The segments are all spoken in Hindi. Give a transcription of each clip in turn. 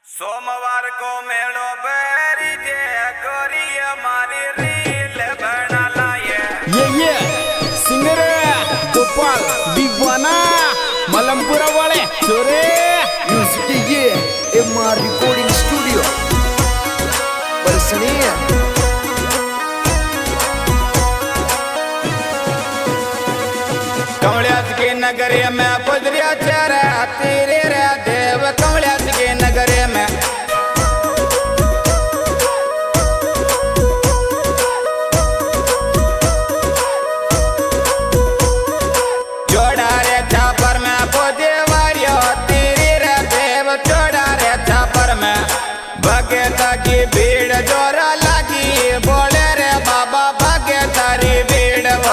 सोमवार को मेड़ो बैरी जे गोरी हमारी रील बना लाए ये सिंगर गोपाल दीवाना मलमपुरा वाले चोरे म्यूजिक ये MR रिकॉर्डिंग स्टूडियो परसनिया कमलियास के नगरी में पुजरिया चेहरा तेरे रे देव कमलियास के नगरी में जोड़ा रे छापर में पुजे वारियो तेरे रे देव जोड़ा रे छापर में भगत की भीड़ जोरा लगी बोले रे बाबा भगत तारी भीड़ वो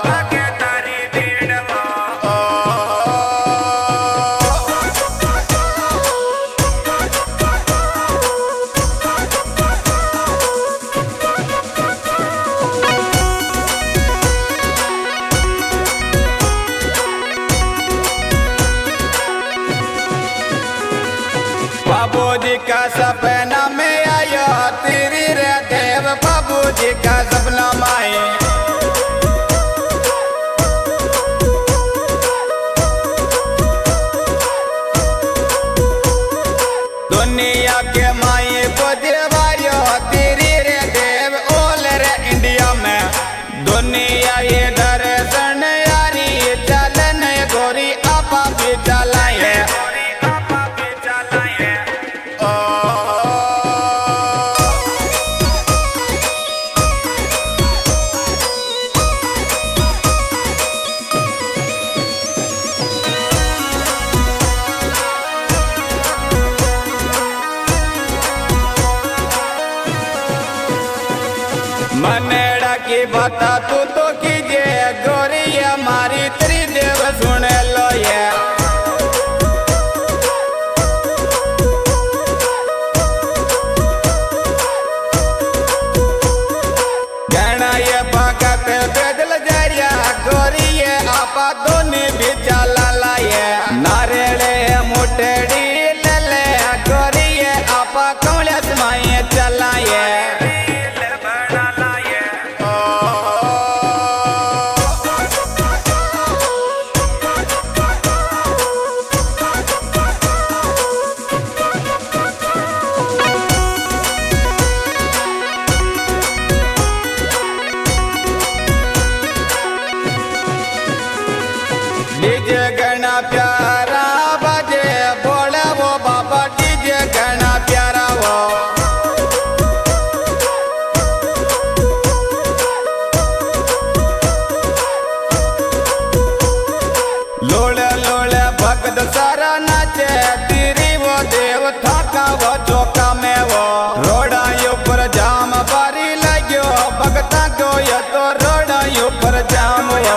बाबूजी का सपना में आयो तेरी रे देव बाबूजी का सपना में आए दुनिया के माए को देवारियो तेरी रे देव ओल रे इंडिया में दुनिया ये दर्शन यारी चलन गोरी आपा भी चलाए मनेड़ा की बता तू तो कीजिए गोरी हमारी त्रिदेव सुन लो ये गणा ये भगत बेदल जरिया गोरी ये आपा दोनों भी चला लाए नारेड़े मुटेड़ी ले ले गोरी ये आपा कमलियास माए चलाए डीजे गणा प्यारा बजे बोले वो बाबा डीजे गणा प्यारा वो लोड़े लोड़े भगत सारा नाचे तेरी वो देव थाका वो चौका में वो रोड़ा ऊपर जाम बारी लग्यो भगता को ये तो रोड़ा ऊपर जाम वो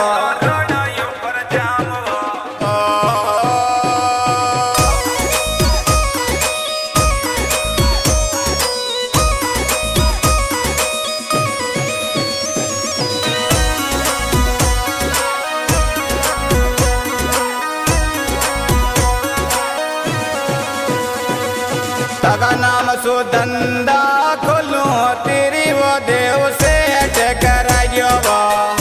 तगा नाम सुधंधा खोलू तेरी वो देव से कराइयो वो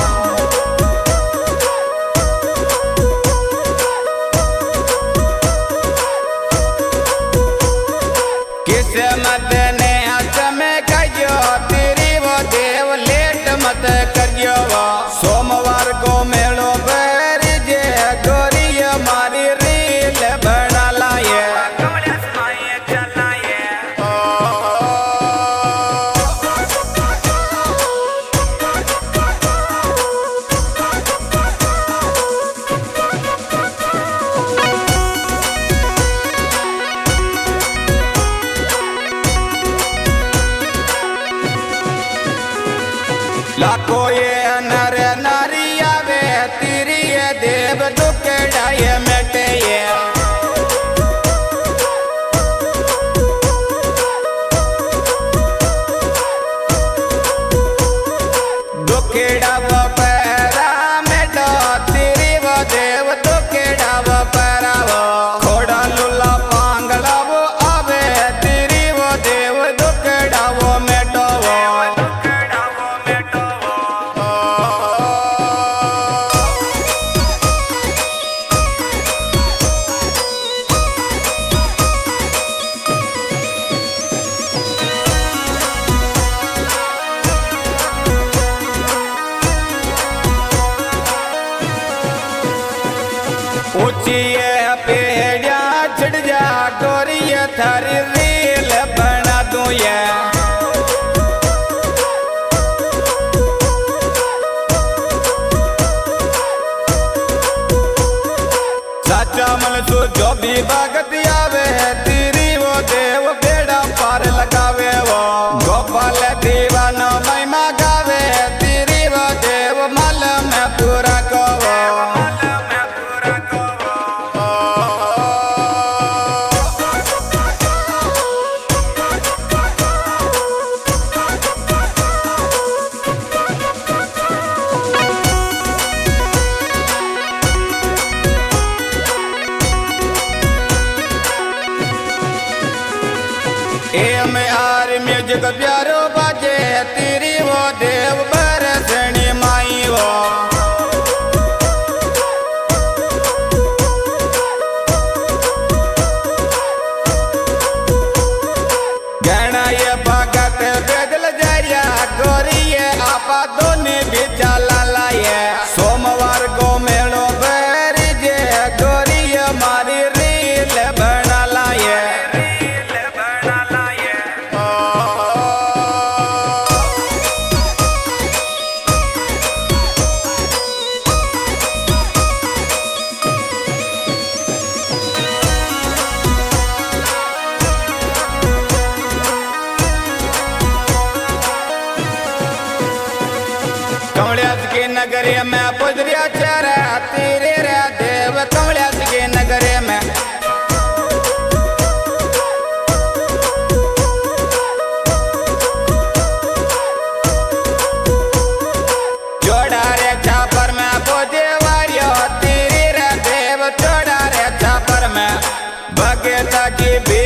किस्मत ने हाथ में कहियो तेरी वो देव लेट मत करियो वो सोमवार को मेड़ो बैर जे गोरी हमारी रील बना लाए लाखों ये नर नारी आवे तेरी ये देव दुखेड़ा ये मिटे ये दुखेड़ा वो पैरा मेटो तेरी वो देव दुखेड़ा वो पैरा वो खोड़ा लुला पांगड़ा वो आवे थारी रील बना दूं ये साचा मन सो जो भी भगत आवे तेरी वो देव बेड़ा पार लगावे वो गोपाल दीवाना महिमा गावे तेरी वो देव मल में पूरा कहो म्यूजिक प्यारो बाजे तेरी वो देव बरसनी माई वो गहना ये भगत बेदल जरिया गोरिये आपा दोनों भी चला लाए सोमवार को मेलो बहरी जे गोरिये मारी रील बना लाए कमलियास के नगरे में पुजरिया चरा तेरे रे देव कमलियास के नगरे में जोड़ा रे छापर में पुजे वारियो तेरे रे देव जोड़ा रे छापर में भगत की